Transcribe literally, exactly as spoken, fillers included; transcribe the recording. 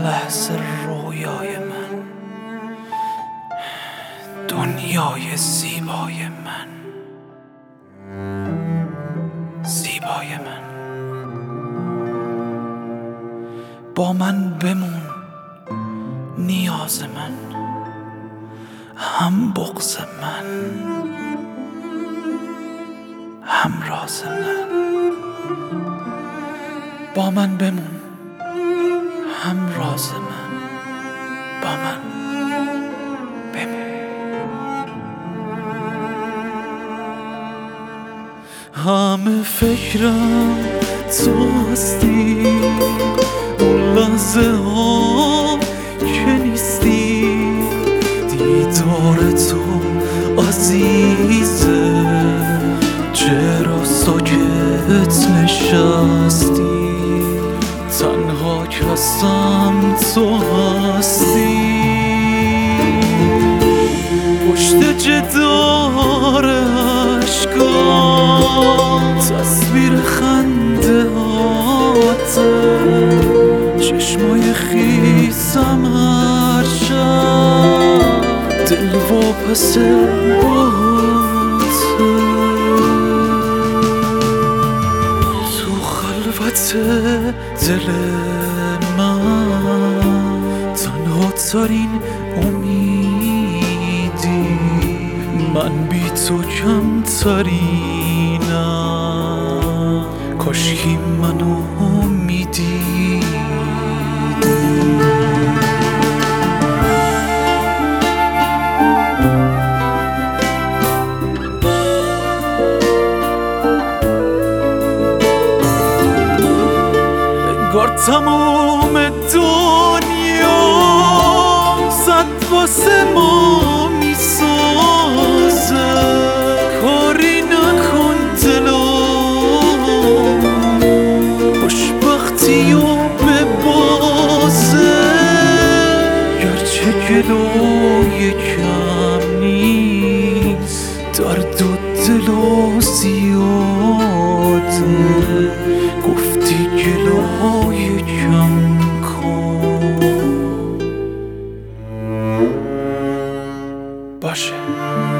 لحظه رویای من، دنیای زیبای من، زیبای من. با من بمون نیاز من، هم بغض من، هم راز من. با من بمون هم راز من، با من بمون. همه فکرم تو هستی، اون لحظه ها که نیستی، دیدار تو عزیزه، چرا ساکت نشستی؟ تنها کسم تو هستی. پشت جدار عشقام تصویر خنده هاته، چشمای خیسم هر شب دل واپس باته. تو خلوت دل من تنها ترین امیدی، من بی تو کم ترینم، کاشکی منو میدیدی. انگار تموم دنیا صد واسه ما میسازه، کاری نکن دلم خوشبختی و ببازه، گرچه گلوی کم نیست، درد و دل و زیاده، گفتی گلوی کم کن. باشه